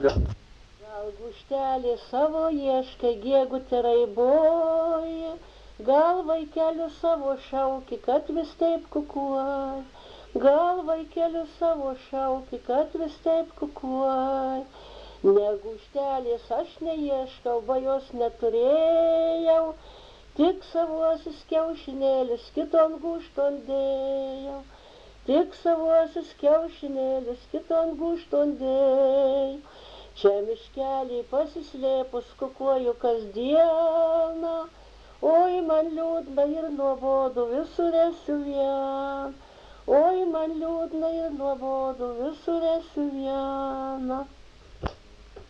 Gal guštelė savo ieškai, giegutė raiboji, gal vaikeliu savo šauki, kad vis taip kukuoj, gal vaikeliu savo šauki, kad vis taip kukuoj. Ne guštelės aš neieškau, bajos neturėjau, tik savuosius kiaušinėlius kiton gūžton dėjau, tik savuosius kiaušinėlius kiton gūžton dėjau. Čia miškelį pasislėpus kukuoju kasdieną, oi man liūdna ir nuobodu, visur esi vien, oi man liūdna ir nuobodu, visur esi viena.